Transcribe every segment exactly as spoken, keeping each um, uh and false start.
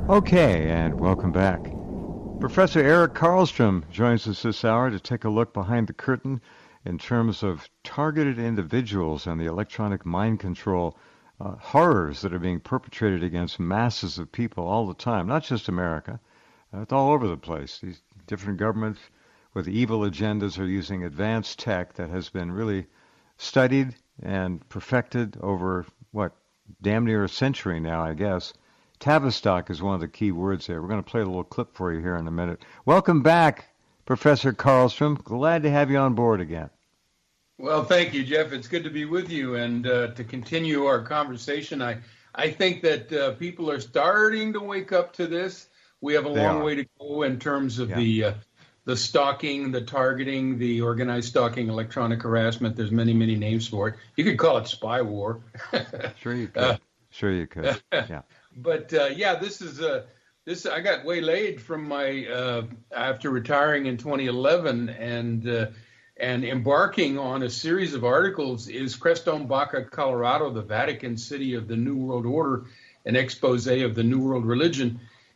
Okay, and welcome back. Professor Eric Karlstrom joins us this hour to take a look behind the curtain in terms of targeted individuals and the electronic mind control uh, horrors that are being perpetrated against masses of people all the time, not just America. Uh, it's all over the place. These different governments with evil agendas are using advanced tech that has been really studied and perfected over, what, damn near a century now, I guess. Tavistock is one of the key words there. We're going to play a little clip for you here in a minute. Welcome back, Professor Karlstrom. Glad to have you on board again. Well, thank you, Jeff. It's good to be with you and uh, to continue our conversation. I, I think that uh, people are starting to wake up to this. We have a They long are. way to go in terms of Yeah. the uh, the stalking, the targeting, the organized stalking, electronic harassment. There's many, many names for it. You could call it spy war. Sure you could. Uh, sure you could. Yeah. But uh, yeah, this is uh, this. I got waylaid from my uh, after retiring in twenty eleven and uh, and embarking on a series of articles. Is Crestone Baca, Colorado, the Vatican City of the New World Order, an expose of the New World religion,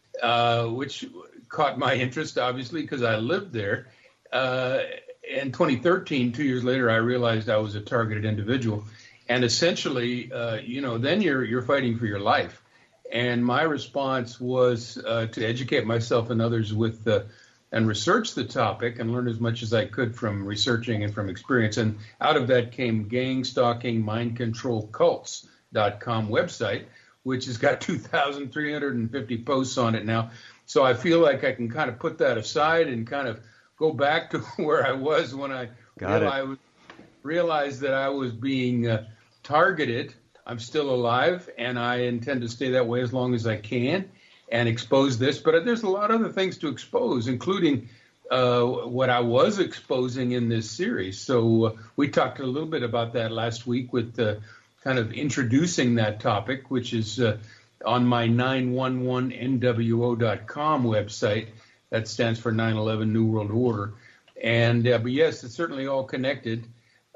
uh, which caught my interest, obviously, because I lived there. Uh, in twenty thirteen, two years later, I realized I was a targeted individual, and essentially, uh, you know, then you're you're fighting for your life. And my response was uh, to educate myself and others with uh, and research the topic and learn as much as I could from researching and from experience. And out of that came gang stalking mind control cults dot com website, which has got two thousand three hundred fifty posts on it now. So I feel like I can kind of put that aside and kind of go back to where I was when I Got it. realized, realized that I was being uh, targeted. I'm still alive, and I intend to stay that way as long as I can and expose this. But there's a lot of other things to expose, including uh, what I was exposing in this series. So uh, we talked a little bit about that last week with uh, kind of introducing that topic, which is uh, on my nine one one N W O dot com website. That stands for nine eleven New World Order. And uh, but yes, it's certainly all connected.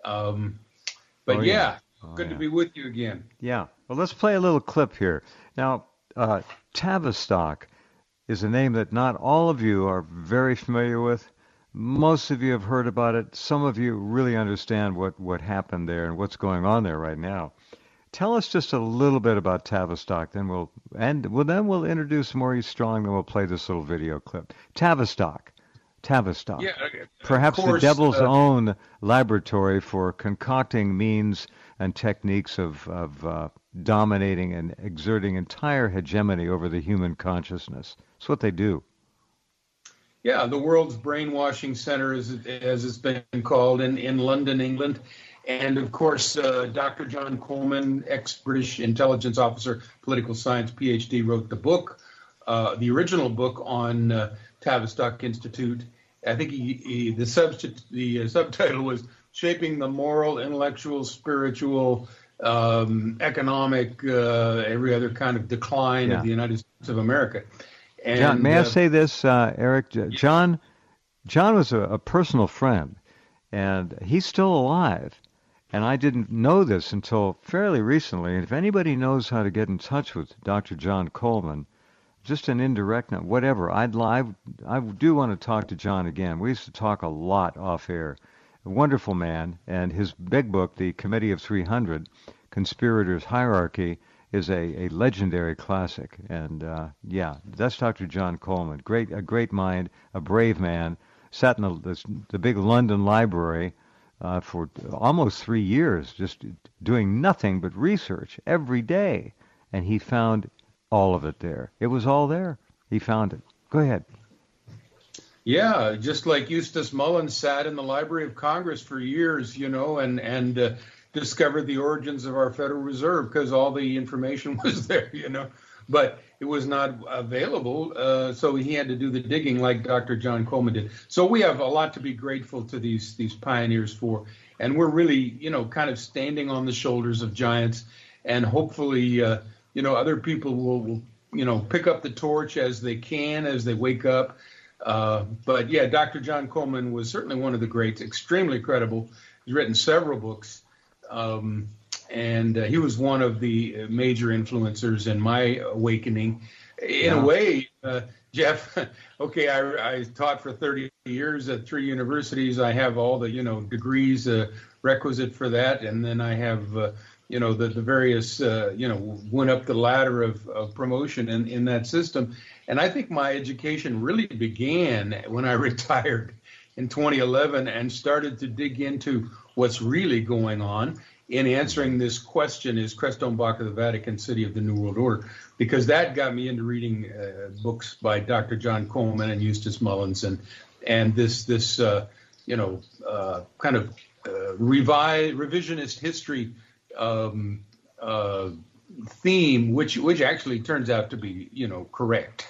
Um, but Oh, yeah. yeah. Oh, Good yeah. to be with you again. Yeah. Well, let's play a little clip here. Now, uh, Tavistock is a name that not all of you are very familiar with. Most of you have heard about it. Some of you really understand what, what happened there and what's going on there right now. Tell us just a little bit about Tavistock, then we'll and well then we'll introduce Maurice Strong, then we'll play this little video clip. Tavistock. Tavistock. Yeah, okay. Perhaps Of course, the devil's uh, own laboratory for concocting means and techniques of, of uh, dominating and exerting entire hegemony over the human consciousness. It's what they do. Yeah, the world's brainwashing center, as, as it's been called, in, in London, England. And, of course, uh, Doctor John Coleman, ex-British intelligence officer, political science P H D, wrote the book, uh, the original book on uh, Tavistock Institute. I think he, he, the, subst- the uh, subtitle was Shaping the Moral, Intellectual, Spiritual, um, Economic, uh, every other kind of decline Yeah. of the United States of America. And, John, may I uh, say this, uh, Eric? J- John, John was a, a personal friend, and he's still alive. And I didn't know this until fairly recently. And if anybody knows how to get in touch with Doctor John Coleman, just an indirect note, whatever, I'd I, I do want to talk to John again. We used to talk a lot off air. A wonderful man, and his big book, The Committee of three hundred, Conspirators' Hierarchy, is a, a legendary classic. And uh, yeah, that's Doctor John Coleman. Great, a great mind, a brave man. Sat in the, the, the big London library uh, for almost three years, just doing nothing but research every day. And he found all of it there. It was all there. He found it. Go ahead. Yeah, just like Eustace Mullins sat in the Library of Congress for years, you know, and and uh, discovered the origins of our Federal Reserve because all the information was there, you know, but it was not available. Uh, so he had to do the digging like Doctor John Coleman did. So we have a lot to be grateful to these these pioneers for. And we're really, you know, kind of standing on the shoulders of giants. And hopefully, uh, you know, other people will, will, you know, pick up the torch as they can, as they wake up. Uh, but yeah, Doctor John Coleman was certainly one of the greats, extremely credible. He's written several books, um, and uh, he was one of the major influencers in my awakening In Yeah. a way, uh, Jeff, okay, I, I taught for thirty years at three universities. I have all the, you know, degrees uh, requisite for that. And then I have, uh, you know, the, the various, uh, you know, went up the ladder of, of promotion in, in that system. And I think my education really began when I retired in twenty eleven and started to dig into what's really going on in answering this question, is Crestone-Bach the Vatican City of the New World Order? Because that got me into reading uh, books by Doctor John Coleman and Eustace Mullins, and and this this uh, you know uh, kind of uh, revi- revisionist history um, uh, theme, which which actually turns out to be you know correct.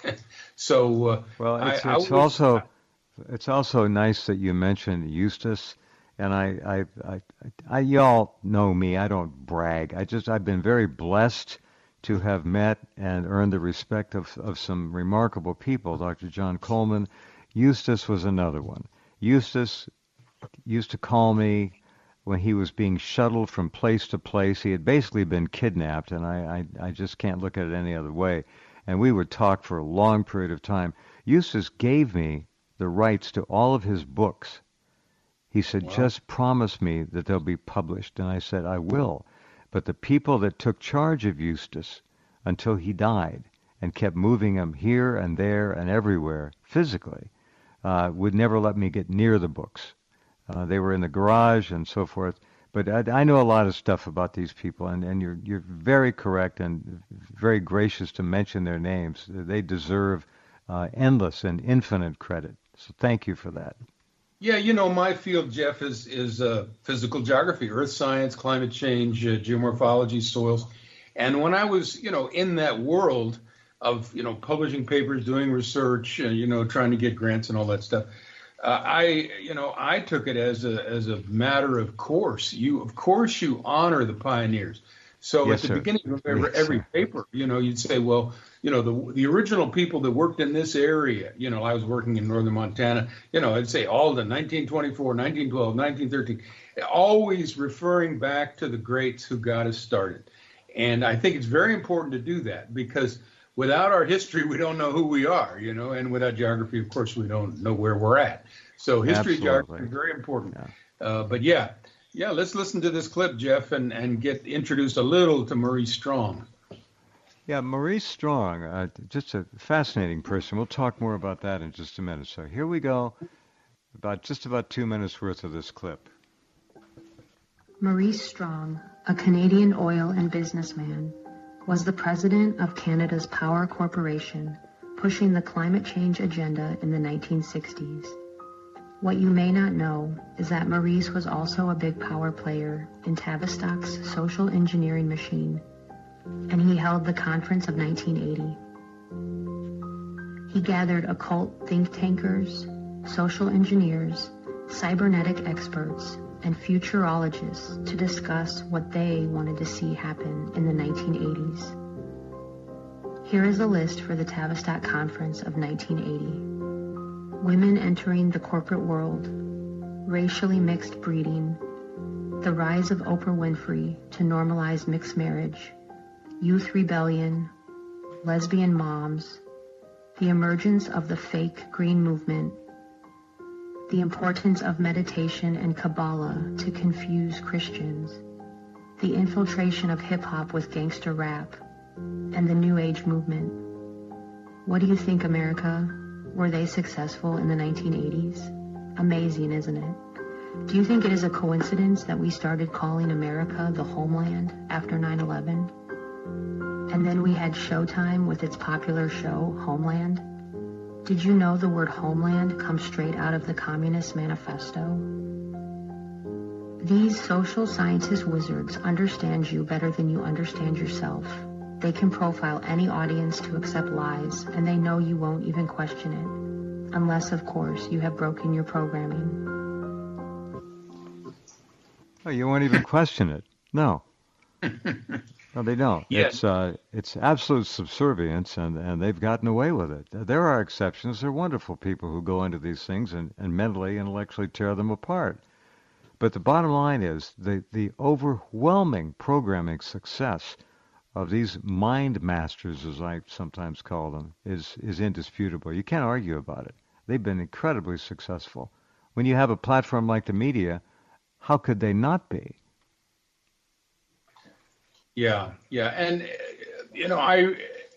so uh, Well, it's, I, I it's was, also it's also nice that you mentioned Eustace. And I, I, I, I, y'all know me. I don't brag. I just, I've been very blessed to have met and earned the respect of, of some remarkable people. Doctor John Coleman, Eustace was another one. Eustace used to call me when he was being shuttled from place to place. He had basically been kidnapped, and I, I, I just can't look at it any other way. And we would talk for a long period of time. Eustace gave me the rights to all of his books. He said, wow. just promise me that they'll be published. And I said, I will. But the people that took charge of Eustace until he died and kept moving him here and there and everywhere physically uh, would never let me get near the books. Uh, they were in the garage and so forth. But I, I know a lot of stuff about these people, and, and you're, you're very correct and very gracious to mention their names. They deserve uh, endless and infinite credit. So thank you for that. Yeah, you know, my field, Jeff, is is uh, physical geography, earth science, climate change, uh, geomorphology, soils. And when I was, you know, in that world of, you know, publishing papers, doing research, uh, you know, trying to get grants and all that stuff, uh, I, you know, I took it as a as a matter of course. You, of course, you honor the pioneers. So yes, at the sir. beginning of every, yes, every sir. paper, you know, you'd say, well, you know, the the original people that worked in this area, you know, I was working in northern Montana, you know, I'd say Alden, nineteen twenty-four, nineteen twelve, nineteen thirteen, always referring back to the greats who got us started. And I think it's very important to do that, because without our history, we don't know who we are, you know, and without geography, of course, we don't know where we're at. So history and geography is very important. Yeah. Uh, but yeah. Yeah, let's listen to this clip, Jeff, and, and get introduced a little to Maurice Strong. Yeah, Maurice Strong, uh, just a fascinating person. We'll talk more about that in just a minute. So here we go, about just about two minutes worth of this clip. Maurice Strong, a Canadian oil and businessman, was the president of Canada's Power Corporation, pushing the climate change agenda in the nineteen sixties. What you may not know is that Maurice was also a big power player in Tavistock's social engineering machine, and he held the Conference of nineteen eighty. He gathered occult think tankers, social engineers, cybernetic experts, and futurologists to discuss what they wanted to see happen in the nineteen eighties. Here is a list for the Tavistock Conference of nineteen eighty. Women entering the corporate world, racially mixed breeding, the rise of Oprah Winfrey to normalize mixed marriage, youth rebellion, lesbian moms, the emergence of the fake green movement, the importance of meditation and Kabbalah to confuse Christians, the infiltration of hip-hop with gangster rap, and the New Age movement. What do you think, America? Were they successful in the nineteen eighties? Amazing, isn't it? Do you think it is a coincidence that we started calling America the homeland after nine eleven? And then we had Showtime with its popular show, Homeland? Did you know the word homeland comes straight out of the Communist Manifesto? These social scientist wizards understand you better than you understand yourself. They can profile any audience to accept lies, and they know you won't even question it. Unless, of course, you have broken your programming. Oh, you won't even question it. No. No, they don't. Yes. It's uh, it's absolute subservience, and, and they've gotten away with it. There are exceptions. There are wonderful people who go into these things and, and mentally, intellectually tear them apart. But the bottom line is the, the overwhelming programming success of these mind masters, as I sometimes call them, is is indisputable. You can't argue about it. They've been incredibly successful. When you have a platform like the media, how could they not be? Yeah, yeah, and uh, you know, I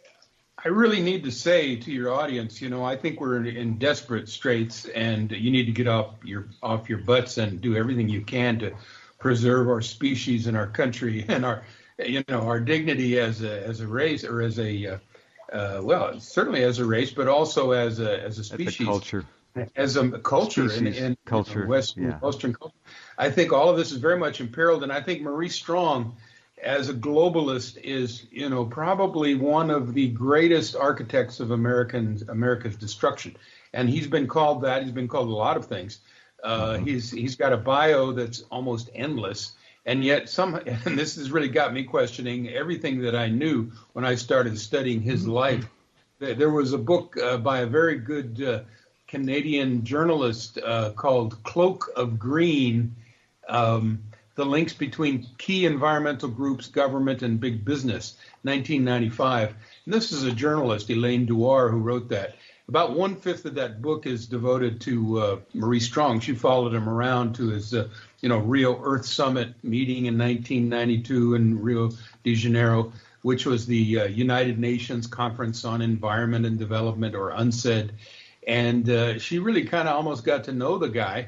I really need to say to your audience, you know, I think we're in, in desperate straits, and you need to get off your off your butts and do everything you can to preserve our species and our country and our, you know, our dignity as a as a race or as a uh, uh, well, certainly as a race, but also as a as a species, as a culture, as a culture species, in, in culture, you know, Western yeah. Western culture. I think all of this is very much imperiled, and I think Maurice Strong, as a globalist, is, you know, probably one of the greatest architects of American America's destruction. And he's been called that. He's been called a lot of things. Uh, Mm-hmm. He's he's got a bio that's almost endless, and yet some. And this has really got me questioning everything that I knew when I started studying his life. There there was a book uh, by a very good uh, Canadian journalist uh, called Cloak of Green. Um, The links between key environmental groups, government, and big business, nineteen ninety-five. And this is a journalist, Elaine Dewar, who wrote that. About one-fifth of that book is devoted to uh, Maurice Strong. She followed him around to his, uh, you know, Rio Earth Summit meeting in nineteen ninety-two in Rio de Janeiro, which was the uh, United Nations Conference on Environment and Development, or UNCED. And uh, she really kind of almost got to know the guy.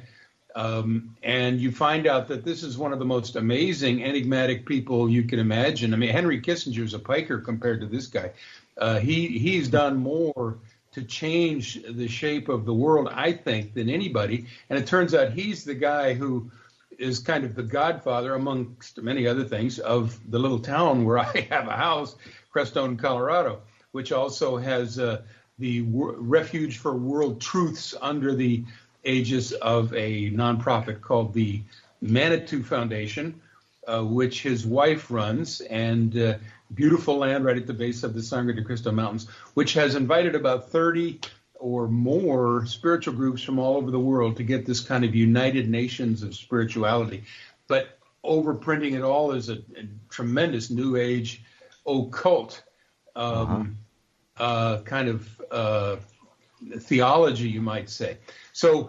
Um, and you find out that this is one of the most amazing, enigmatic people you can imagine. I mean, Henry Kissinger is a piker compared to this guy. Uh, he he's done more to change the shape of the world, I think, than anybody. And it turns out he's the guy who is kind of the godfather, amongst many other things, of the little town where I have a house, Crestone, Colorado, which also has uh, the w- Refuge for World Truths under the aegis of a nonprofit called the Manitou Foundation, uh, which his wife runs, and uh, beautiful land right at the base of the Sangre de Cristo Mountains, which has invited about thirty or more spiritual groups from all over the world to get this kind of United Nations of spirituality. But overprinting it all is a, a tremendous New Age occult um, uh-huh. uh, kind of uh, theology, you might say. So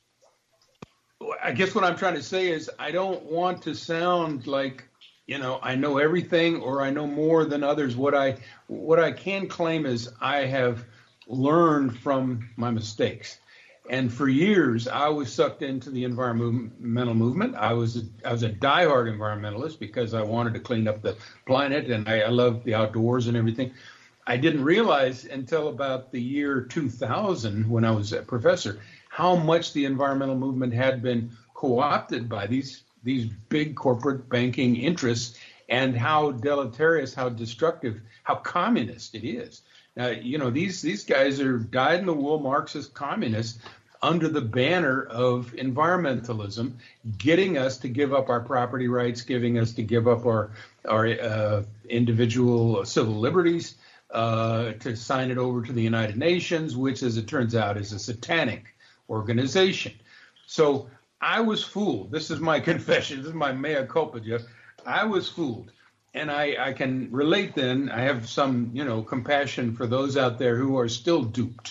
I guess what I'm trying to say is I don't want to sound like, you know, I know everything or I know more than others. What I what I can claim is I have learned from my mistakes. And for years, I was sucked into the environmental movement. I was a, I was a diehard environmentalist because I wanted to clean up the planet, and I, I loved the outdoors and everything. I didn't realize until about the year two thousand, when I was a professor, how much the environmental movement had been co-opted by these these big corporate banking interests, and how deleterious, how destructive, how communist it is. Now, you know, these these guys are dyed-in-the-wool Marxist communists under the banner of environmentalism, getting us to give up our property rights, giving us to give up our our uh, individual civil liberties, uh, to sign it over to the United Nations, which, as it turns out, is a satanic organization. So I was fooled. This is my confession. This is my mea culpa, Jeff. I was fooled. And I, I can relate then. I have some, you know, compassion for those out there who are still duped.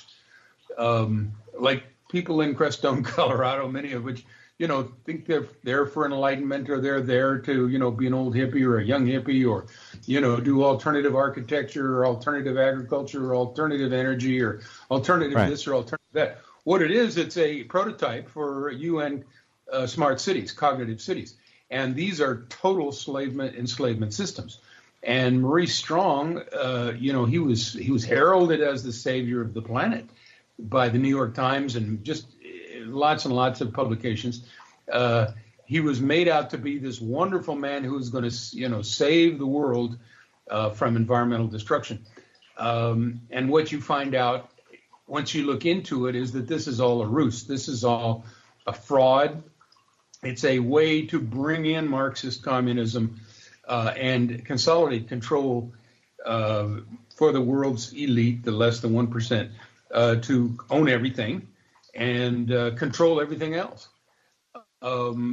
Um, like people in Crestone, Colorado, many of which, you know, think they're there for enlightenment, or they're there to, you know, be an old hippie or a young hippie, or, you know, do alternative architecture or alternative agriculture or alternative energy or alternative right. this or alternative that. What it is, it's a prototype for U N uh, smart cities, cognitive cities. And these are total enslavement, enslavement systems. And Maurice Strong, uh, you know, he was he was heralded as the savior of the planet by the New York Times and just lots and lots of publications. Uh, he was made out to be this wonderful man who was going to, you know, save the world uh, from environmental destruction. Um, and what you find out once you look into it is that this is all a ruse. This is all a fraud. It's a way to bring in Marxist communism uh, and consolidate control uh, for the world's elite, the less than one percent, uh, to own everything and uh, control everything else. Um,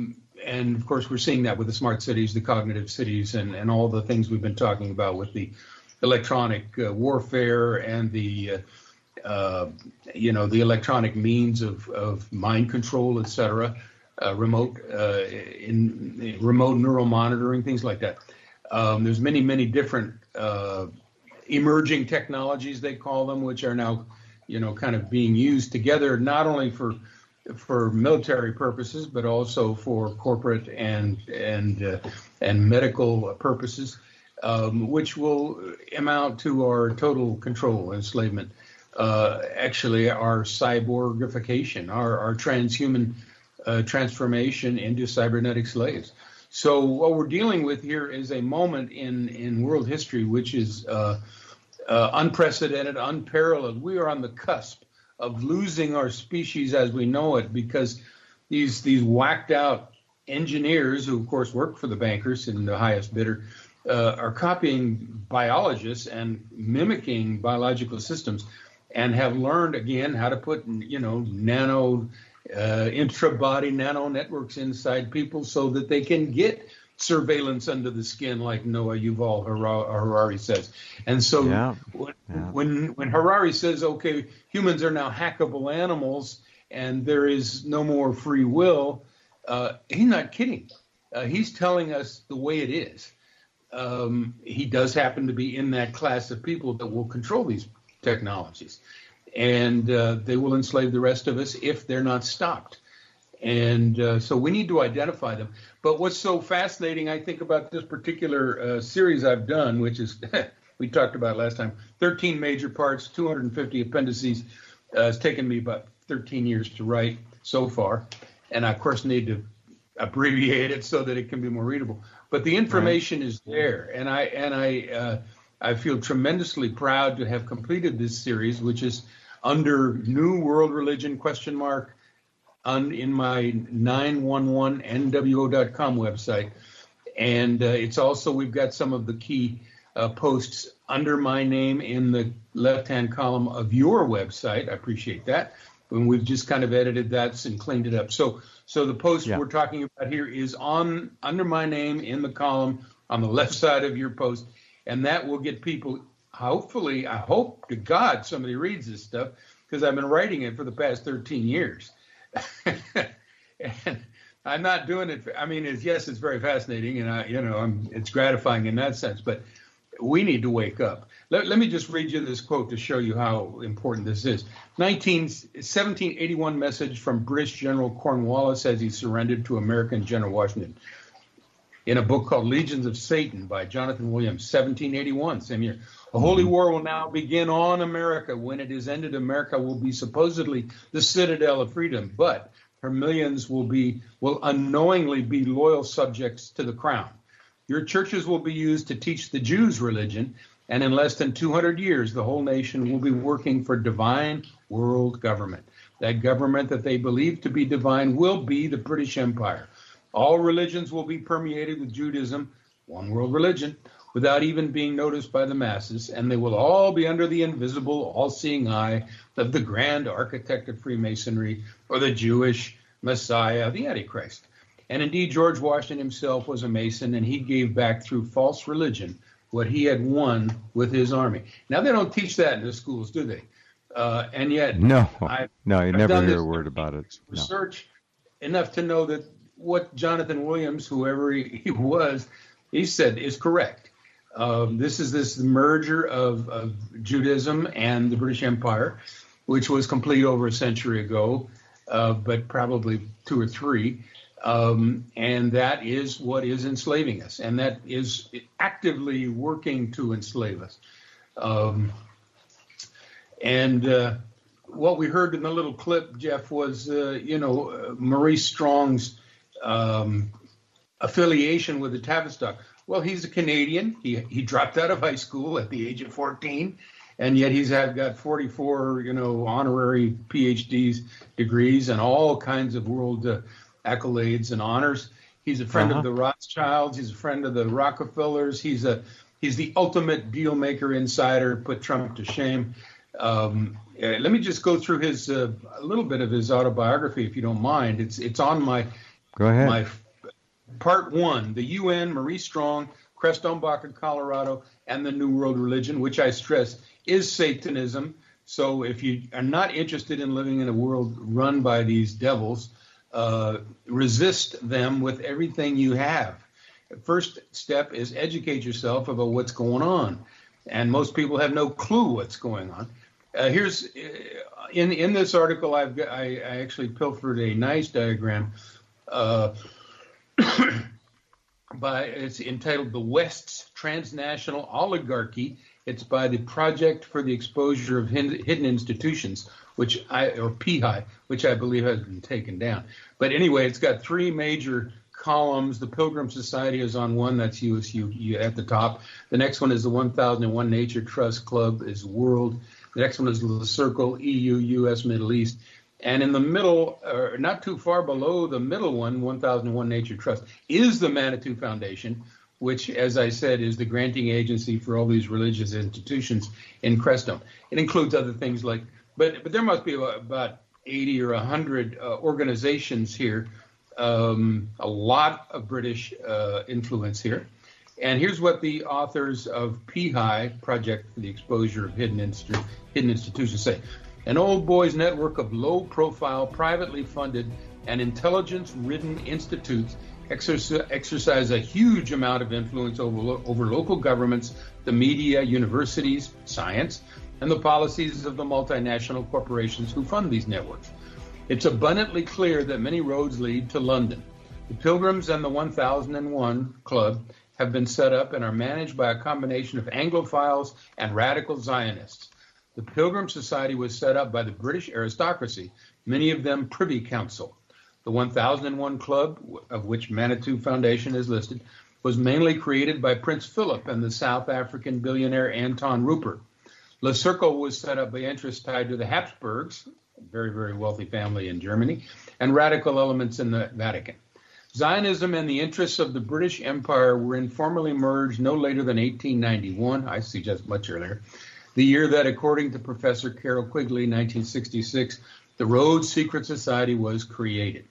and of course, we're seeing that with the smart cities, the cognitive cities, and, and all the things we've been talking about with the electronic uh, warfare and the, uh, uh, you know, the electronic means of, of mind control, et cetera, uh, remote, uh, in, in remote neural monitoring, things like that. Um, there's many, many different uh, emerging technologies, they call them, which are now, you know, kind of being used together, not only for for military purposes, but also for corporate and and uh, and medical purposes, um, which will amount to our total control, enslavement, uh, actually our cyborgification, our, our transhuman uh, transformation into cybernetic slaves. So what we're dealing with here is a moment in, in world history which is uh, uh, unprecedented, unparalleled. We are on the cusp of losing our species as we know it, because these these whacked out engineers, who of course work for the bankers and the highest bidder, uh, are copying biologists and mimicking biological systems, and have learned again how to put, you know, nano uh, intra-body nano networks inside people so that they can get surveillance under the skin, like Noah Yuval Harari says. And so yeah. When, Yeah. when when Harari says, okay, humans are now hackable animals and there is no more free will, uh, he's not kidding. Uh, he's telling us the way it is. Um, he does happen to be in that class of people that will control these technologies. And uh, they will enslave the rest of us if they're not stopped. And uh, so we need to identify them. But what's so fascinating, I think, about this particular uh, series I've done, which is, we talked about last time, thirteen major parts, two hundred fifty appendices. Uh, it's taken me about thirteen years to write so far. And I, of course, need to abbreviate it so that it can be more readable. But the information right. is there. And I and I uh, I feel tremendously proud to have completed this series, which is under New World Religion question mark on in my nine one one N W O dot com website. And uh, it's also, we've got some of the key uh, posts under my name in the left-hand column of your website. I appreciate that. And we've just kind of edited that and cleaned it up. So so the post yeah. we're talking about here is on under my name in the column on the left side of your post. And that will get people, hopefully, I hope to God somebody reads this stuff, because I've been writing it for the past thirteen years. And I'm not doing it. I mean, it's, yes, it's very fascinating, and I, you know, I'm, it's gratifying in that sense. But we need to wake up. Let, let me just read you this quote to show you how important this is. seventeen eighty-one message from British General Cornwallis as he surrendered to American General Washington. In a book called Legions of Satan by Jonathan Williams, seventeen eighty-one, same year. A holy war will now begin on America. When it is ended, America will be supposedly the citadel of freedom, but her millions will be will unknowingly be loyal subjects to the crown. Your churches will be used to teach the Jews religion, and in less than two hundred years, the whole nation will be working for divine world government. That government that they believe to be divine will be the British Empire. All religions will be permeated with Judaism, one world religion, without even being noticed by the masses, and they will all be under the invisible, all-seeing eye of the grand architect of Freemasonry, or the Jewish Messiah, the Antichrist. And indeed, George Washington himself was a Mason, and he gave back through false religion what he had won with his army. Now, they don't teach that in the schools, do they? Uh, and yet, no, I've, no, you I've never done hear this a word about it. Research no. enough to know that what Jonathan Williams, whoever he, he was, he said is correct. Um, this is this merger of, of Judaism and the British Empire, which was complete over a century ago, uh, but probably two or three. Um, and that is what is enslaving us, and that is actively working to enslave us. Um, and uh, what we heard in the little clip, Jeff, was, uh, you know, uh, Maurice Strong's um, affiliation with the Tavistock. Well, he's a Canadian. He he dropped out of high school at the age of fourteen, and yet he's had, got forty-four, you know, honorary P H Ds degrees and all kinds of world uh, accolades and honors. He's a friend uh-huh. of the Rothschilds. He's a friend of the Rockefellers. He's a he's the ultimate deal maker insider. Put Trump to shame. Um, uh, let me just go through his uh, a little bit of his autobiography, if you don't mind. It's it's on my go ahead. my Part one, the U N, Maurice Strong, Crest-Umbach, Colorado, and the New World Religion, which I stress is Satanism. So if you are not interested in living in a world run by these devils, uh, resist them with everything you have. The first step is educate yourself about what's going on. And most people have no clue what's going on. Uh, here's, in, in this article, I've got, I, I actually pilfered a nice diagram uh, by, it's entitled The West's Transnational Oligarchy. It's by the Project for the Exposure of Hidden Institutions, which I, or P H I, which I believe has been taken down. But anyway, it's got three major columns. The Pilgrim Society is on one, that's U S U at the top. The next one is the one thousand one Nature Trust Club is World. The next one is the Circle, E U, U S, Middle East. And in the middle, or not too far below the middle one, one thousand one Nature Trust, is the Manitou Foundation, which, as I said, is the granting agency for all these religious institutions in Crestone. It includes other things like, but but there must be about eighty or one hundred uh, organizations here, um, a lot of British uh, influence here. And here's what the authors of P H I, Project for the Exposure of Hidden, Inst- Hidden Institutions, say. An old boys network of low-profile, privately funded, and intelligence-ridden institutes exercise, exercise a huge amount of influence over, lo- over local governments, the media, universities, science, and the policies of the multinational corporations who fund these networks. It's abundantly clear that many roads lead to London. The Pilgrims and the one thousand one Club have been set up and are managed by a combination of Anglophiles and radical Zionists. The Pilgrim Society was set up by the British aristocracy, many of them Privy Council. The one thousand one Club, of which Manitou Foundation is listed, was mainly created by Prince Philip and the South African billionaire Anton Rupert. Le Cercle was set up by interests tied to the Habsburgs, a very, very wealthy family in Germany, and radical elements in the Vatican. Zionism and the interests of the British Empire were informally merged no later than eighteen ninety-one, I suggest much earlier, the year that, according to Professor Carol Quigley, nineteen sixty-six, the Rhodes Secret Society was created.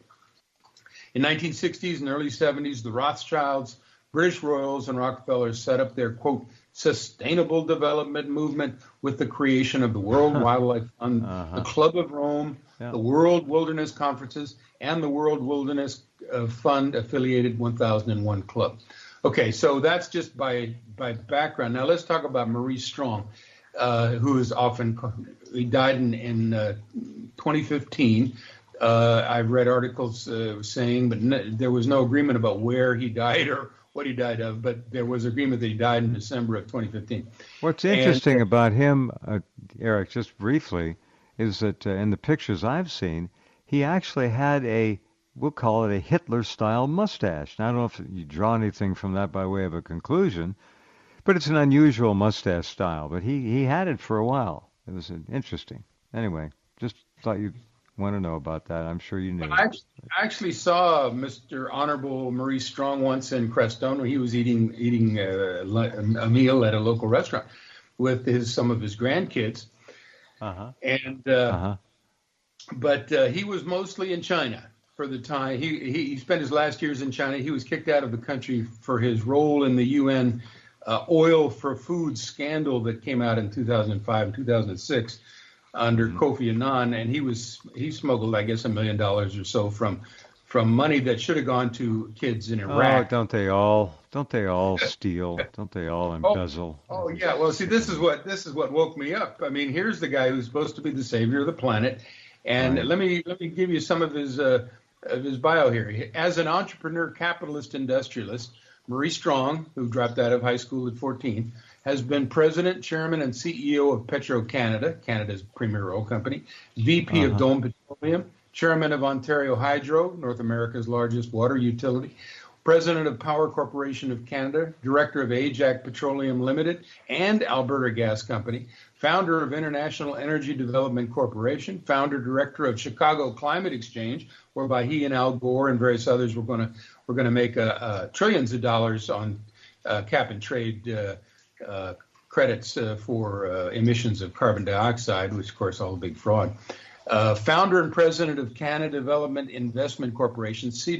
In nineteen sixties and early seventies, the Rothschilds, British royals, and Rockefellers set up their, quote, sustainable development movement with the creation of the World Wildlife Fund, uh-huh. the Club of Rome, yeah. the World Wilderness Conferences, and the World Wilderness uh, Fund affiliated one thousand one Club. Okay, so that's just by, by background. Now let's talk about Maurice Strong, uh, who is often, he died in, in uh, twenty fifteen. Uh, I've read articles uh, saying, but no, there was no agreement about where he died or what he died of, but there was agreement that he died in December of twenty fifteen. What's interesting and, about him, uh, Eric, just briefly, is that uh, in the pictures I've seen, he actually had a, we'll call it a Hitler-style mustache. Now, I don't know if you draw anything from that by way of a conclusion, but it's an unusual mustache style. But he, he had it for a while. It was interesting. Anyway, just thought you'd want to know about that. I'm sure you knew. I actually, I actually saw Mister Honorable Maurice Strong once in Crestone when he was eating eating a, a meal at a local restaurant with his some of his grandkids. Uh-huh. And uh, uh-huh. But uh, he was mostly in China for the time. He, he he spent his last years in China. He was kicked out of the country for his role in the U N uh, oil for food scandal that came out in two thousand five and two thousand six. Under mm-hmm. Kofi Annan, and he was he smuggled, I guess, a million dollars or so from from money that should have gone to kids in Iraq. Oh, don't they all? Don't they all steal? Don't they all embezzle? Oh, oh yeah. Well, see, this is what this is what woke me up. I mean, here's the guy who's supposed to be the savior of the planet, and right. let me let me give you some of his uh, of his bio here. As an entrepreneur, capitalist, industrialist, Maurice Strong, who dropped out of high school at fourteen, has been president, chairman, and C E O of Petro-Canada, Canada's premier oil company, V P uh-huh. of Dome Petroleum, chairman of Ontario Hydro, North America's largest water utility, president of Power Corporation of Canada, director of Ajax Petroleum Limited and Alberta Gas Company, founder of International Energy Development Corporation, founder director of Chicago Climate Exchange, whereby he and Al Gore and various others were going to were going to make uh, uh, trillions of dollars on uh, cap and trade uh, Uh, credits uh, for uh, emissions of carbon dioxide, which, of course, all a big fraud. Uh, founder and president of Canada Development Investment Corporation, C E D A,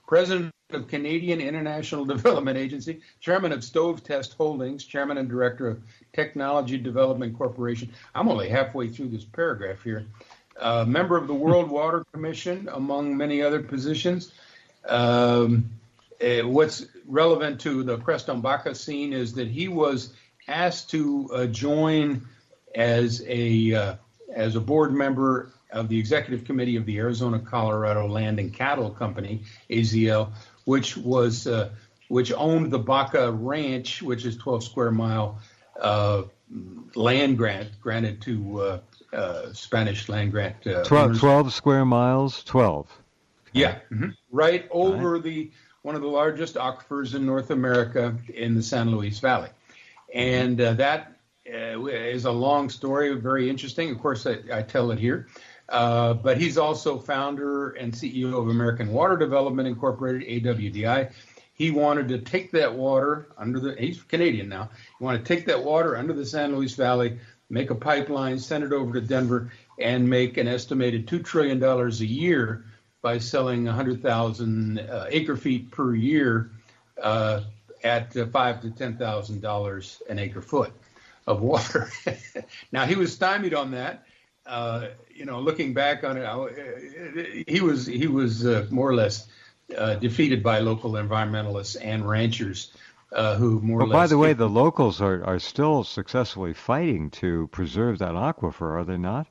president of Canadian International Development Agency, chairman of Stove Test Holdings, chairman and director of Technology Development Corporation. I'm only halfway through this paragraph here. Uh, member of the World Water Commission, among many other positions. Um, uh, what's relevant to the Crestone Baca scene is that he was asked to uh, join as a uh, as a board member of the executive committee of the Arizona Colorado Land and Cattle Company, A Z L, which was uh, which owned the Baca Ranch, which is twelve square mile uh, land grant granted to uh, uh, Spanish land grant. Uh, twelve, twelve square miles, twelve. Okay. Yeah, mm-hmm. right over right. the one of the largest aquifers in North America in the San Luis Valley, and uh, that uh, is a long story, very interesting. Of course, I, I tell it here. Uh, but he's also founder and C E O of American Water Development Incorporated, A W D I. He wanted to take that water under the, he's Canadian now, he wanted to take that water under the San Luis Valley, make a pipeline, send it over to Denver, and make an estimated two trillion dollars a year by selling one hundred thousand uh, acre feet per year uh, at uh, five thousand to ten thousand dollars an acre foot of water. Now, he was stymied on that. Uh, you know, looking back on it, I, he was he was uh, more or less uh, defeated by local environmentalists and ranchers uh, who more but or less. By the way, the locals are, are still successfully fighting to preserve that aquifer, are they not?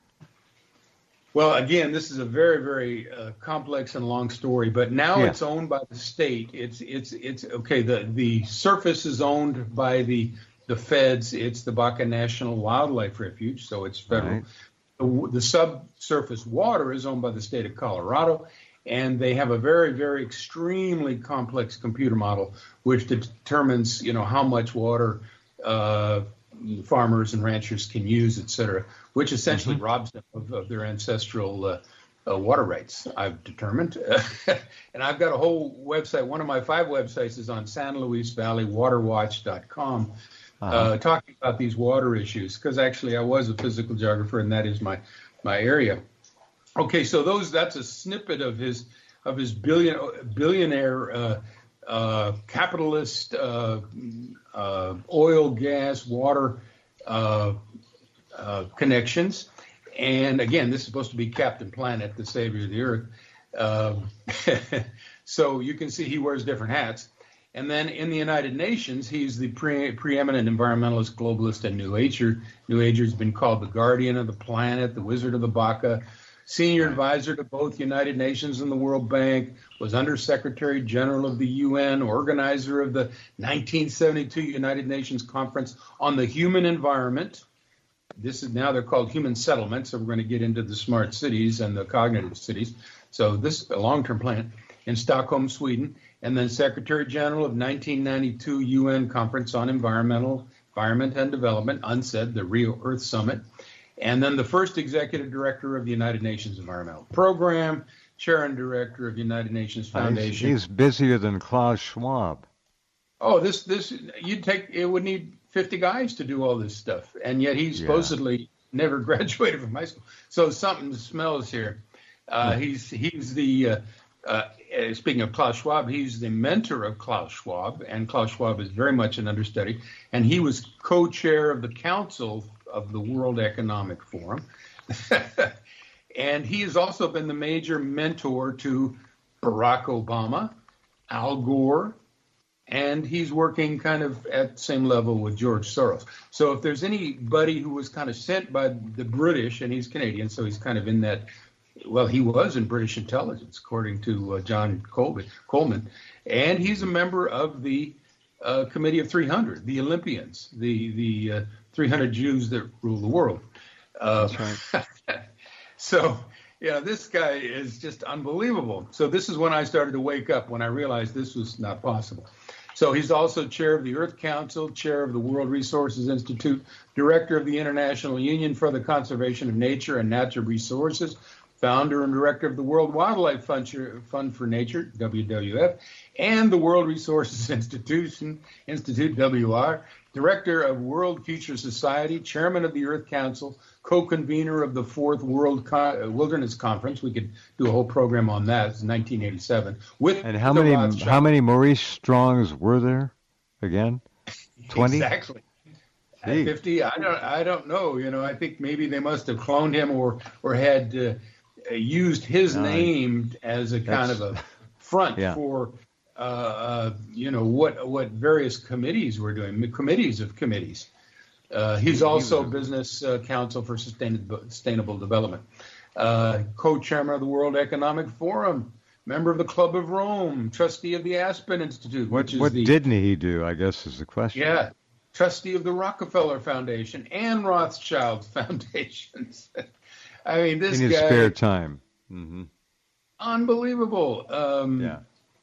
Well, again, this is a very, very uh, complex and long story, but now yeah. it's owned by the state. It's it's it's okay. The the surface is owned by the the feds. It's the Baca National Wildlife Refuge, so it's federal. Right. The, the subsurface water is owned by the state of Colorado, and they have a very, very extremely complex computer model which determines, you know, how much water uh, farmers and ranchers can use, et cetera, which essentially mm-hmm. robs them of, of their ancestral uh, uh, water rights, I've determined. And I've got a whole website. One of my five websites is on San Luis Valley Water Watch dot com. Uh-huh. Uh, talking about these water issues, because actually I was a physical geographer and that is my my area. Okay, so those that's a snippet of his of his billion billionaire uh, uh, capitalist uh, uh, oil, gas, water uh, uh, connections. And again, this is supposed to be Captain Planet, the savior of the earth. Um, so you can see he wears different hats. And then in the United Nations, he's the pre- preeminent environmentalist, globalist, and New Ager. New Ager has been called the guardian of the planet, the wizard of the Baca, senior advisor to both United Nations and the World Bank, was Undersecretary General of the U N, organizer of the nineteen seventy-two United Nations Conference on the Human Environment. This is now they're called human settlements, so we're going to get into the smart cities and the cognitive cities. So this is a long-term plan in Stockholm, Sweden. And then Secretary General of nineteen ninety-two U N Conference on Environmental Environment and Development, UNCED, the Rio Earth Summit. And then the first Executive Director of the United Nations Environmental Program, Chair and Director of the United Nations Foundation. He's busier than Klaus Schwab. Oh, this this you'd take it would need fifty guys to do all this stuff, and yet he supposedly yeah. never graduated from high school. So something smells here. Uh, yeah. He's he's the uh, uh, speaking of Klaus Schwab, he's the mentor of Klaus Schwab, and Klaus Schwab is very much an understudy. And he was co-chair of the Council of the World Economic Forum, and he has also been the major mentor to Barack Obama, Al Gore, and he's working kind of at the same level with George Soros. So if there's anybody who was kind of sent by the British, and he's Canadian, so he's kind of in that. Well, he was in British intelligence, according to uh, John Coleman, Coleman, and he's a member of the uh, Committee of three hundred, the Olympians, the the uh, three hundred Jews that rule the world. Uh, That's right. So, yeah, this guy is just unbelievable. So this is when I started to wake up, when I realized this was not possible. So he's also chair of the Earth Council, chair of the World Resources Institute, director of the International Union for the Conservation of Nature and Natural Resources, founder and director of the World Wildlife Fund for Nature, W W F, and the World Resources Institution, Institute, W R, director of World Future Society, chairman of the Earth Council, co-convener of the Fourth World Co- Wilderness Conference. We could do a whole program on that. It's nineteen eighty-seven. With And how the many Rothschilds. how many Maurice Strongs were there again? twenty? Exactly. At fifty, I don't, I don't know. You know, I think maybe they must have cloned him or or had uh, used his No, name as a kind of a front yeah. for, uh, uh, you know, what what various committees were doing, committees of committees. Uh, he's also business uh, counsel for sustainable, sustainable development, uh, co-chairman of the World Economic Forum, member of the Club of Rome, trustee of the Aspen Institute. What which is what the, didn't he do, I guess, is the question. Yeah. Trustee of the Rockefeller Foundation and Rothschild Foundations. I mean, this in his guy, spare time. Mm-hmm. Unbelievable. Um, Yeah.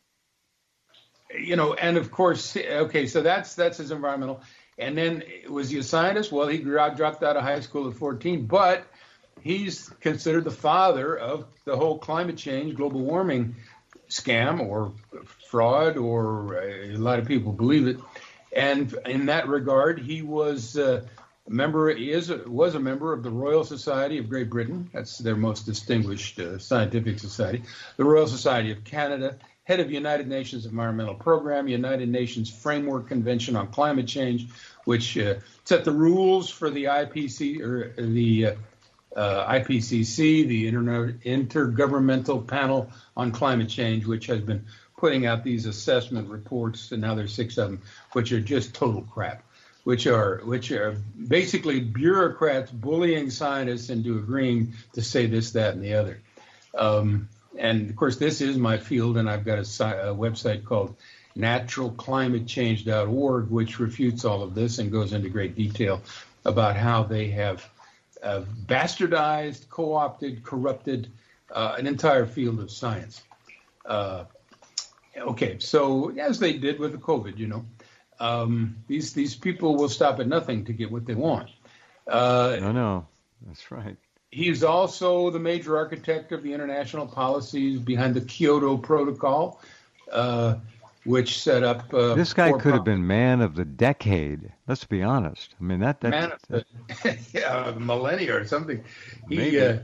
You know, and of course, okay, so that's that's his environmental. And then was he a scientist? Well, he dropped out of high school at fourteen, but he's considered the father of the whole climate change, global warming scam or fraud, or a lot of people believe it. And in that regard, he was uh, a member. He is was a member of the Royal Society of Great Britain. That's their most distinguished uh, scientific society. The Royal Society of Canada, head of United Nations Environmental Program, United Nations Framework Convention on Climate Change, which uh, set the rules for the I P C or the uh, uh, I P C C, the Inter- Intergovernmental Panel on Climate Change, which has been putting out these assessment reports, and now there's six of them, which are just total crap, which are which are basically bureaucrats bullying scientists into agreeing to say this, that, and the other. Um, and of course, this is my field, and I've got a, si- a website called natural climate change dot org, which refutes all of this and goes into great detail about how they have uh, bastardized, co-opted, corrupted uh, an entire field of science. Uh, Okay, so as they did with the COVID, you know, um, these these people will stop at nothing to get what they want. Uh, No, no, that's right. He's also the major architect of the international policies behind the Kyoto Protocol, uh, which set up. Uh, This guy could pro- have been man of the decade. Let's be honest. I mean, that that. man of the yeah, millennia or something. He, Maybe. Uh,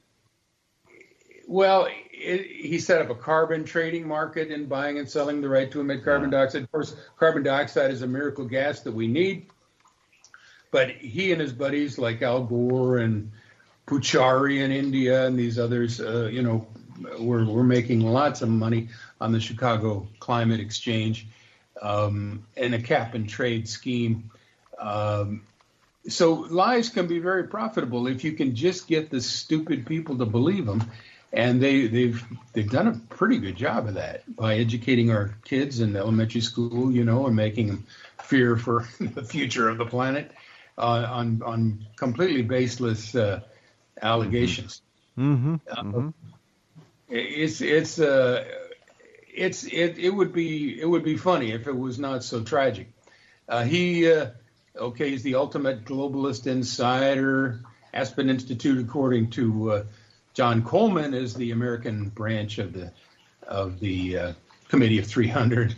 well, it, he set up a carbon trading market and buying and selling the right to emit carbon Yeah. dioxide. Of course, carbon dioxide is a miracle gas that we need. But he and his buddies like Al Gore and Puchari in India and these others, uh, you know, were, were making lots of money on the Chicago Climate Exchange um, and a cap and trade scheme. Um, so lies can be very profitable if you can just get the stupid people to believe them. And they, they've they've done a pretty good job of that by educating our kids in elementary school, you know, and making them fear for the future of the planet uh, on on completely baseless uh, allegations. Mm-hmm. Uh, it's it's uh, it's it, it would be it would be funny if it was not so tragic. Uh, he uh, okay, he's the ultimate globalist insider. Aspen Institute, according to uh, John Coleman, is the American branch of the of the uh, Committee of three hundred.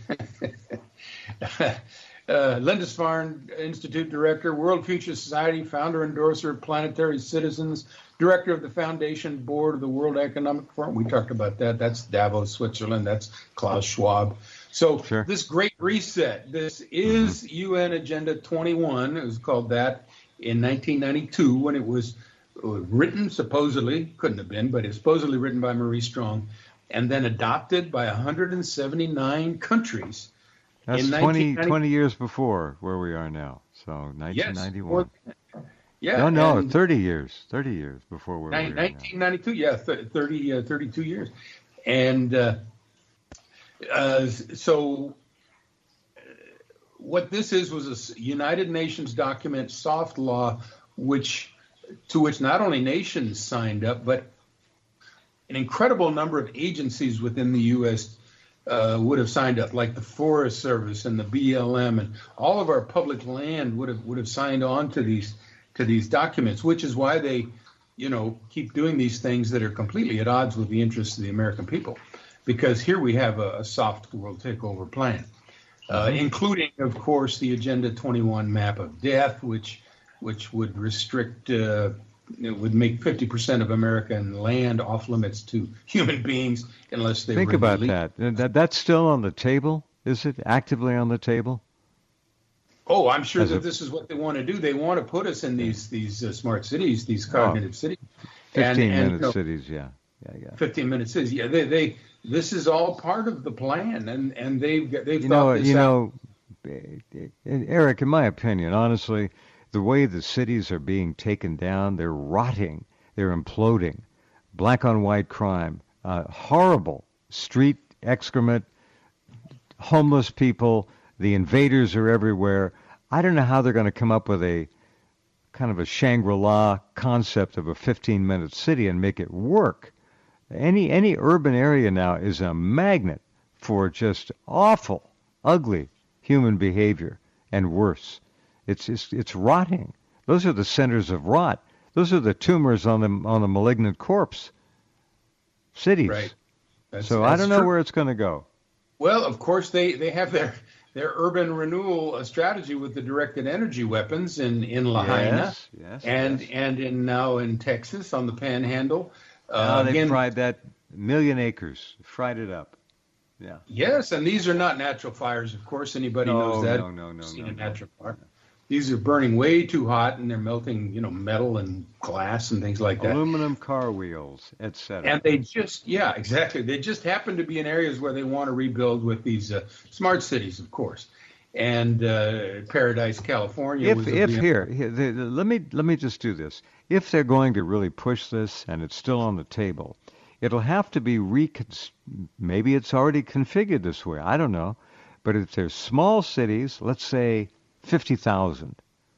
Uh, Lindisfarne Institute Director, World Future Society, founder, endorser of Planetary Citizens, Director of the Foundation Board of the World Economic Forum. We talked about that. That's Davos, Switzerland. That's Klaus Schwab. So Sure. this great reset, this is mm-hmm. U N Agenda twenty-one. It was called that in nineteen ninety-two when it was written, supposedly, couldn't have been, but it's supposedly written by Maurice Strong, and then adopted by one hundred seventy-nine countries. That's twenty, twenty years before where we are now. So nineteen ninety-one. Yes, well, yeah. No, no, thirty years. thirty years before where we are nineteen ninety-two, now. Yeah, thirty, uh, thirty-two years. And uh, uh, so what this is was a United Nations document, soft law, which to which not only nations signed up, but an incredible number of agencies within the U S Uh, would have signed up, like the Forest Service and the B L M, and all of our public land would have would have signed on to these to these documents, which is why they, you know, keep doing these things that are completely at odds with the interests of the American people, because here we have a, a soft world takeover plan, uh, mm-hmm. including, of course, the Agenda twenty-one map of death, which which would restrict uh, it would make fifty percent of American land off limits to human beings unless they Think were about illegal. that. that. That's still on the table, is it? Actively on the table? Oh, I'm sure As that a- this is what they want to do. They want to put us in these these uh, smart cities, these cognitive cities. And- fifteen and, minute you know, cities, yeah. Yeah, yeah. fifteen minute cities. Yeah, they, they this is all part of the plan, and and they've they've You thought know, this you out. know, eh, Eric, in my opinion, honestly, the way the cities are being taken down, they're rotting, they're imploding. Black on white crime, uh, horrible street excrement, homeless people, the invaders are everywhere. I don't know how they're going to come up with a kind of a Shangri-La concept of a fifteen minute city and make it work. Any any urban area now is a magnet for just awful, ugly human behavior and worse. It's it's, it's rotting. Those are the centers of rot. Those are the tumors on the on the malignant corpse. Cities. Right. That's, So I that's don't know true. where it's going to go. Well, of course, they, they have their their urban renewal uh, strategy with the directed energy weapons in in Lahaina, Yes, yes, and yes. and in now in Texas on the Panhandle. Now Uh, they again, fried that million acres, fried it up. Yeah. yes, and these are not natural fires, of course. Anybody No, knows that. no, no, no, Seen no, a no. natural fire. These are burning way too hot, and they're melting, you know, metal and glass and things like that. Aluminum car wheels, et cetera. And they just, yeah, exactly. They just happen to be in areas where they want to rebuild with these uh, smart cities, of course. And uh, Paradise, California. If was a if real- here, here the, the- let me let me just do this. If they're going to really push this and it's still on the table, it'll have to be recon. Maybe it's already configured this way. I don't know. But if there's small cities, let's say fifty thousand,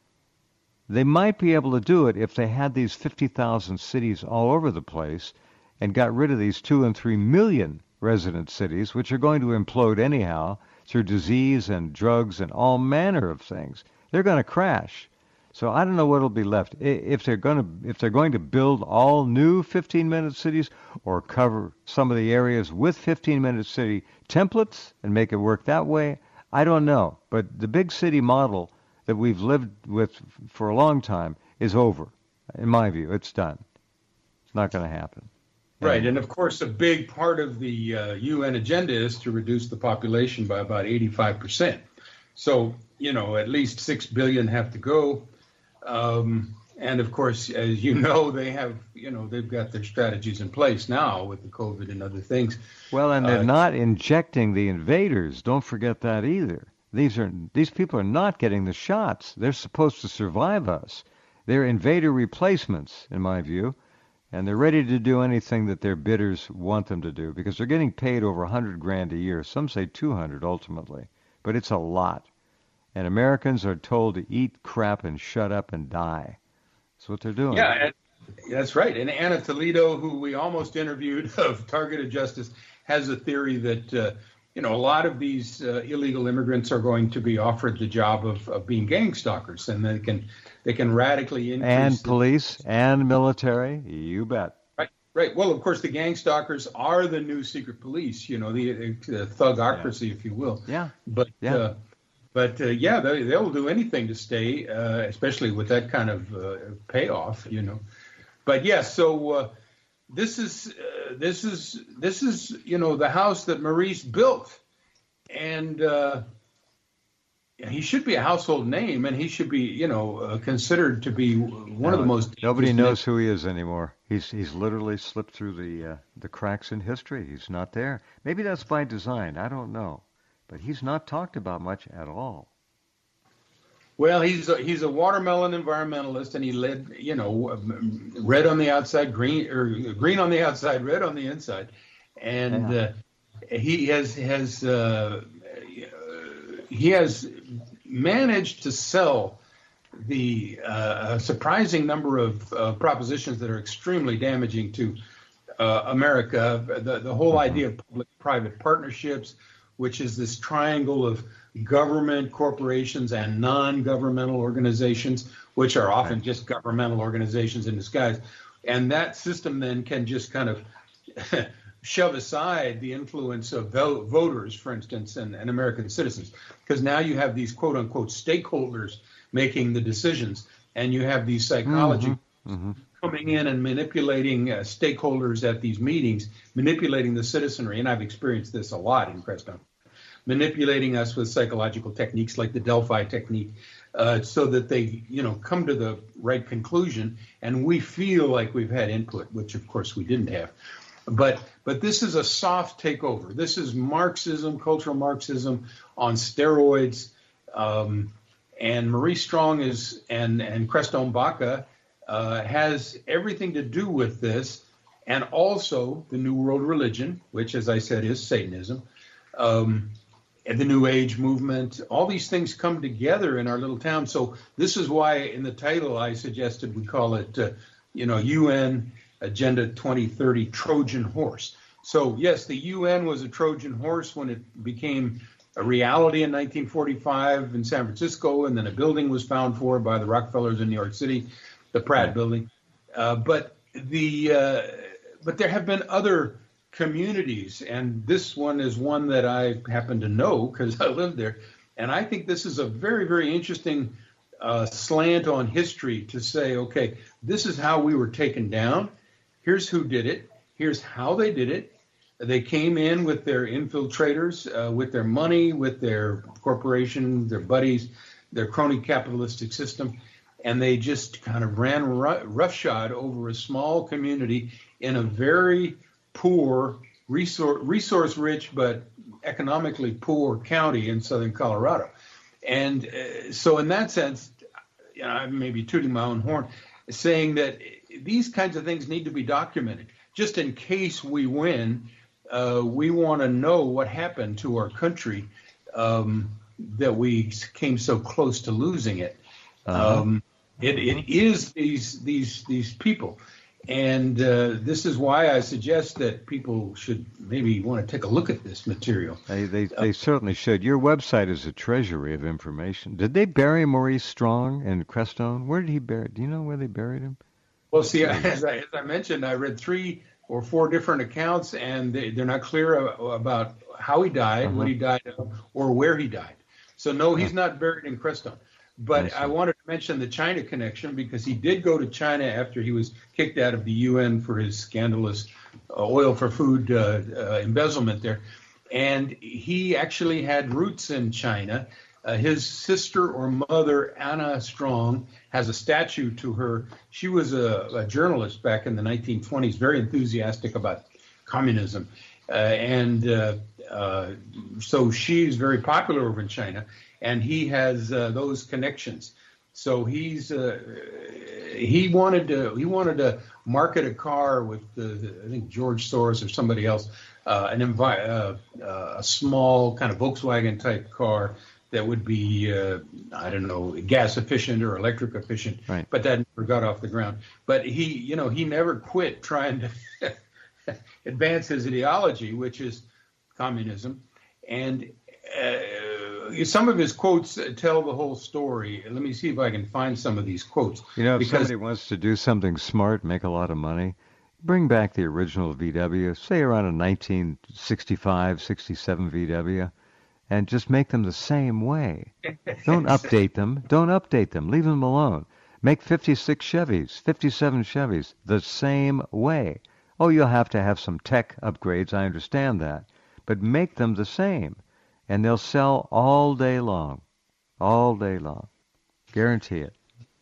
they might be able to do it if they had these fifty thousand cities all over the place and got rid of these two and three million resident cities, which are going to implode anyhow through disease and drugs and all manner of things. They're going to crash. So I don't know what'll be left. I- If they're going to if they're going to build all new fifteen-minute cities or cover some of the areas with fifteen-minute city templates and make it work that way, I don't know. But the big city model that we've lived with for a long time is over. In my view, it's done. It's not going to happen. Right. And of course, a big part of the uh, U N agenda is to reduce the population by about eighty-five percent. So, you know, at least six billion have to go. Um, and of course, as you know, they have, you know, they've got their strategies in place now with the COVID and other things. Well, and they're Uh, not injecting the invaders. Don't forget that either. These are these people are not getting the shots. They're supposed to survive us. They're invader replacements, in my view, and they're ready to do anything that their bidders want them to do because they're getting paid over a hundred grand a year. Some say two hundred ultimately, but it's a lot. And Americans are told to eat crap and shut up and die. That's what they're doing. Yeah, and that's right. And Anna Toledo, who we almost interviewed of Targeted Justice, has a theory that, uh, you know, a lot of these uh, illegal immigrants are going to be offered the job of, of being gang stalkers, and they can they can radically increase. And the- police and military, you bet. Right, right. Well, of course, the gang stalkers are the new secret police, you know, the, the thugocracy, if you will. Yeah. But Yeah. uh, but uh, yeah, they, they'll do anything to stay, uh, especially with that kind of uh, payoff, you know. But yeah, so uh, this is uh, this is this is you know the house that Maurice built, and uh, he should be a household name, and he should be you know uh, considered to be one of the No, most. Nobody dangerous knows who he is anymore. He's he's literally slipped through the uh, the cracks in history. He's not there. Maybe that's by design. I don't know, but he's not talked about much at all. Well, he's a, he's a watermelon environmentalist, and he led, you know, um, red on the outside, green or green on the outside, red on the inside, and Yeah. uh, he has has uh, he has managed to sell the uh, a surprising number of uh, propositions that are extremely damaging to uh, America. The the whole idea of public-private partnerships, which is this triangle of government, corporations, and non-governmental organizations, which are often Right. just governmental organizations in disguise. And that system then can just kind of shove aside the influence of vo- voters, for instance, and, and American citizens. Because now you have these quote-unquote stakeholders making the decisions, and you have these psychology Mhm. coming in and manipulating uh, stakeholders at these meetings, manipulating the citizenry, and I've experienced this a lot in Crestone, manipulating us with psychological techniques like the Delphi technique, uh, so that they, you know, come to the right conclusion, and we feel like we've had input, which of course we didn't have. But but this is a soft takeover. This is Marxism, cultural Marxism on steroids. Um, and Maurice Strong is and and Crestone Baca uh, has everything to do with this, and also the New World Religion, which, as I said, is Satanism, um, and the New Age movement. All these things come together in our little town. So this is why in the title I suggested we call it, uh, you know, U N Agenda twenty thirty Trojan Horse. So yes, the U N was a Trojan horse when it became a reality in nineteen forty-five in San Francisco, and then a building was found for it by the Rockefellers in New York City, the Pratt Building. Uh, but the uh, but there have been other communities, and this one is one that I happen to know because I lived there, and I think this is a very, very interesting uh, slant on history to say, okay, this is how we were taken down. Here's who did it. Here's how they did it. They came in with their infiltrators, uh, with their money, with their corporation, their buddies, their crony capitalistic system, and they just kind of ran roughshod over a small community in a very poor, resource, resource-rich but economically poor county in southern Colorado. And uh, so in that sense, you know, I may be tooting my own horn, saying that these kinds of things need to be documented. Just in case we win, uh, we want to know what happened to our country, um, that we came so close to losing it. Uh-huh. Um, it, it is these these these people. And uh, this is why I suggest that people should maybe want to take a look at this material. They they, they uh, certainly should. Your website is a treasury of information. Did they bury Maurice Strong in Crestone? Where did he bury? Do you know where they buried him? Well, see, as I, as I mentioned, I read three or four different accounts, and they, they're not clear about how he died, uh-huh. what he died of, or where he died. So, no, he's not buried in Crestone. But I wanted to mention the China connection because he did go to China after he was kicked out of the U N for his scandalous uh, oil for food uh, uh, embezzlement there. And he actually had roots in China. Uh, his sister or mother, Anna Strong, has a statue to her. She was a, a journalist back in the nineteen twenties, very enthusiastic about communism. Uh, and uh, uh, so she's very popular over in China. And he has uh, those connections. So he's uh, he wanted to he wanted to market a car with the, the, I think George Soros or somebody else, uh, an envi- uh, uh, a small kind of Volkswagen type car that would be uh, I don't know, gas efficient or electric efficient. Right. But that never got off the ground. But he you know he never quit trying to advance his ideology, which is communism. And uh, some of his quotes tell the whole story. Let me see if I can find some of these quotes. You know, if because somebody wants to do something smart, make a lot of money, bring back the original V W, say around a nineteen sixty-five, sixty-seven V W, and just make them the same way. Don't update them. Don't update them. Leave them alone. Make fifty-six Chevys, fifty-seven Chevys the same way. Oh, you'll have to have some tech upgrades. I understand that. But make them the same. And they'll sell all day long, all day long. Guarantee it.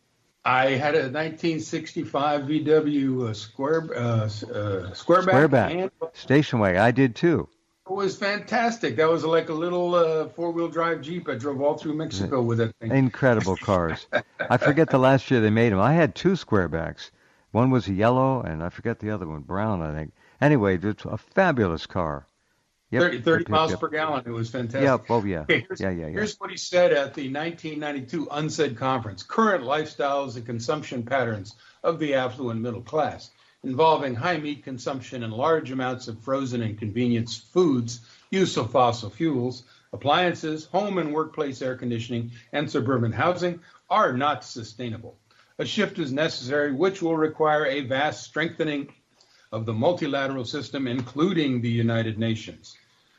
I had a nineteen sixty-five V W uh, square uh, uh, squareback. Squareback. And Station wagon. I did too. It was fantastic. That was like a little uh, four-wheel drive Jeep. I drove all through Mexico with that thing. Incredible cars. I forget the last year they made them. I had two squarebacks. One was yellow, and I forget the other one, brown, I think. Anyway, it's a fabulous car. Yep. thirty, thirty yep, miles yep. per gallon. It was fantastic. Yep. Oh, yeah. Okay, here's, yeah, yeah, yeah. Here's what he said at the nineteen ninety-two UNSED conference. Current lifestyles and consumption patterns of the affluent middle class, involving high meat consumption and large amounts of frozen and convenience foods, use of fossil fuels, appliances, home and workplace air conditioning, and suburban housing, are not sustainable. A shift is necessary, which will require a vast strengthening of the multilateral system, including the United Nations.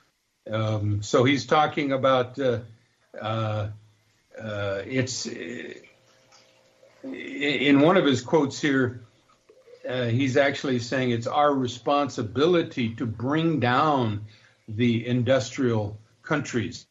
Um, so he's talking about uh, uh, uh, it's uh, in one of his quotes here. uh, he's actually saying it's our responsibility to bring down the industrial countries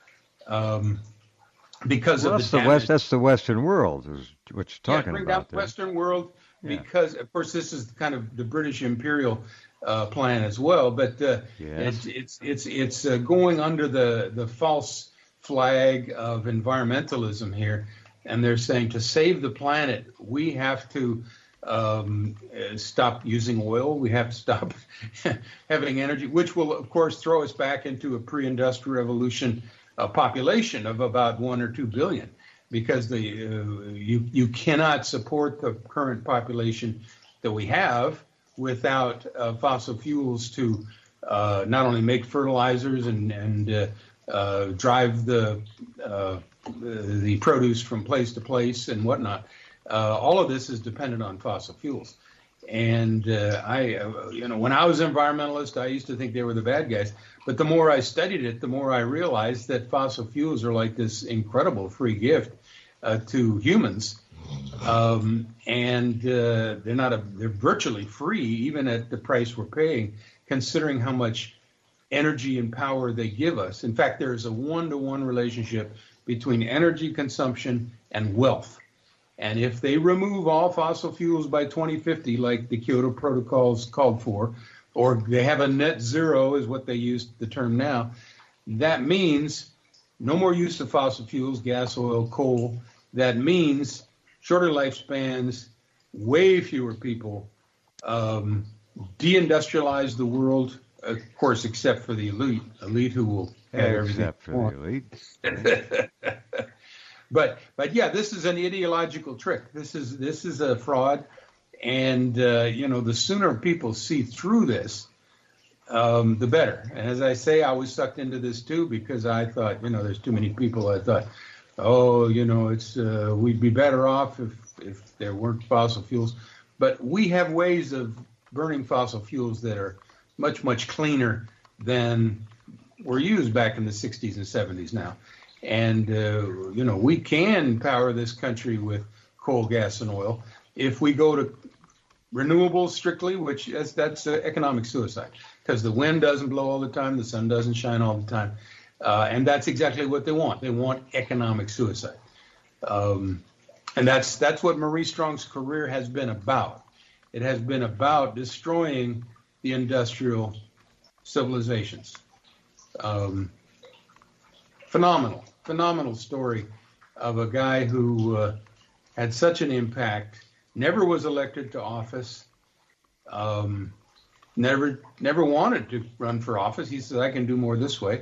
um, because well, of that's the, the damage. West. That's the Western world, is what you're talking yeah, bring about. down the there. Western world Yeah. because, of course, this is kind of the British imperial uh, plan as well. But uh, Yes. it's it's it's it's uh, going under the the false flag of environmentalism here, and they're saying to save the planet, we have to um, uh, stop using oil. We have to stop having energy, which will, of course, throw us back into a pre-industrial revolution uh, population of about one or two billion, because the uh, you you cannot support the current population that we have without uh, fossil fuels to uh, not only make fertilizers and and uh, uh, drive the uh, the produce from place to place and whatnot. Uh, all of this is dependent on fossil fuels. And uh, I, uh, you know, when I was an environmentalist, I used to think they were the bad guys. But the more I studied it, the more I realized that fossil fuels are like this incredible free gift uh, to humans. Um, and uh, they're not a, they're virtually free, even at the price we're paying, considering how much energy and power they give us. In fact, there is a one-to-one relationship between energy consumption and wealth. And if they remove all fossil fuels by twenty fifty, like the Kyoto Protocols called for, or they have a net zero is what they use the term now, that means no more use of fossil fuels, gas, oil, coal. That means shorter lifespans, way fewer people, um, deindustrialize the world, of course, except for the elite, elite who will have everything. Except for the elite. But but yeah, this is an ideological trick. This is this is a fraud, and uh, you know, the sooner people see through this, um, the better. And as I say, I was sucked into this too because I thought, you know, there's too many people. I thought, oh, you know, it's uh, we'd be better off if if there weren't fossil fuels. But we have ways of burning fossil fuels that are much much cleaner than were used back in the sixties and seventies now. And, uh, you know, we can power this country with coal, gas, and oil. If we go to renewables strictly, which is, that's uh, economic suicide, because the wind doesn't blow all the time, the sun doesn't shine all the time. Uh, and that's exactly what they want. They want economic suicide. Um, and that's that's what Marie Strong's career has been about. It has been about destroying the industrial civilizations. Um, phenomenal, phenomenal story of a guy who uh, had such an impact, never was elected to office, um, never never wanted to run for office. He said, I can do more this way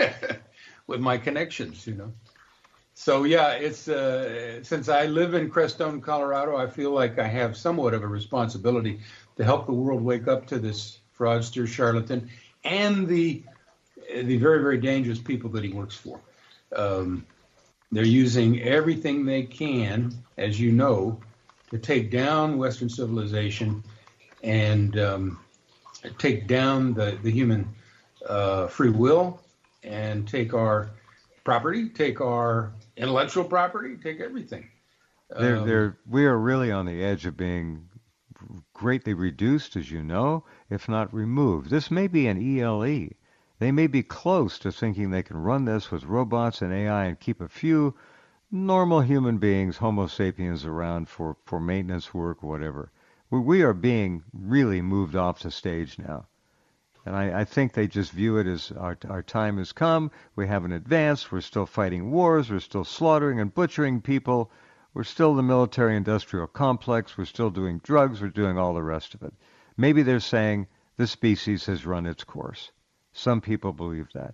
with my connections, you know. So, yeah, it's uh, since I live in Crestone, Colorado, I feel like I have somewhat of a responsibility to help the world wake up to this fraudster, charlatan, and the the very, very dangerous people that he works for. Um, they're using everything they can, as you know, to take down Western civilization and um, take down the, the human uh, free will and take our property, take our intellectual property, take everything. They're, Um, they're, we are really on the edge of being greatly reduced, as you know, if not removed. This may be an E L E. They may be close to thinking they can run this with robots and A I and keep a few normal human beings, Homo sapiens, around for, for maintenance work or whatever. We, we are being really moved off the stage now. And I, I think they just view it as our, our time has come. We haven't advanced. We're still fighting wars. We're still slaughtering and butchering people. We're still the military-industrial complex. We're still doing drugs. We're doing all the rest of it. Maybe they're saying this species has run its course. Some people believe that.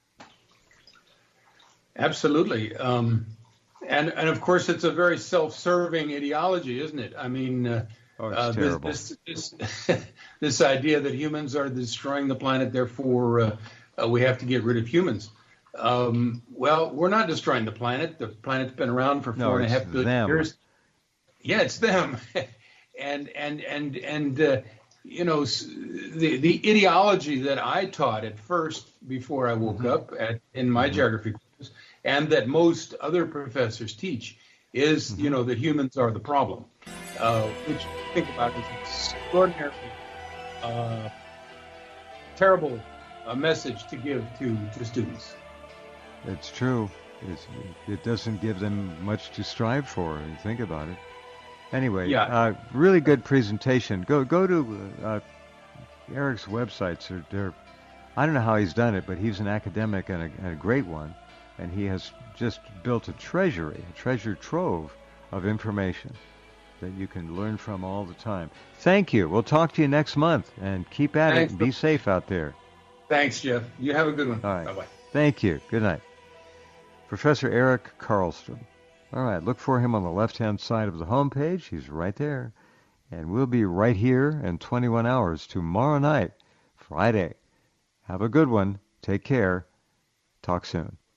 Absolutely. Um, and, and of course, it's a very self-serving ideology, isn't it? I mean, uh, Oh, it's uh, terrible. this, this, this, this idea that humans are destroying the planet, therefore uh, uh, we have to get rid of humans. Um, well, we're not destroying the planet. The planet's been around for four No, and a it's half billion them. years. Yeah, it's them. and and and and uh, you know, s- the the ideology that I taught at first before I woke up at in my geography course, and that most other professors teach, is you know that humans are the problem, uh, which think about it, is an extraordinarily uh, terrible uh, message to give to, to students. It's true. It's, it doesn't give them much to strive for. When you think about it. Anyway, Yeah. uh, really good presentation. Go go to uh, Eric's websites. They're, they're, I don't know how he's done it, but he's an academic and a, and a great one, and he has just built a treasury, a treasure trove of information that you can learn from all the time. Thank you. We'll talk to you next month, and keep at Thanks. it. And be safe out there. Thanks, Jeff. You have a good one. All right. Bye-bye. Thank you. Good night. Professor Eric Carlstrom. All right, look for him on the left-hand side of the homepage. He's right there. And we'll be right here in twenty-one hours tomorrow night, Friday. Have a good one. Take care. Talk soon.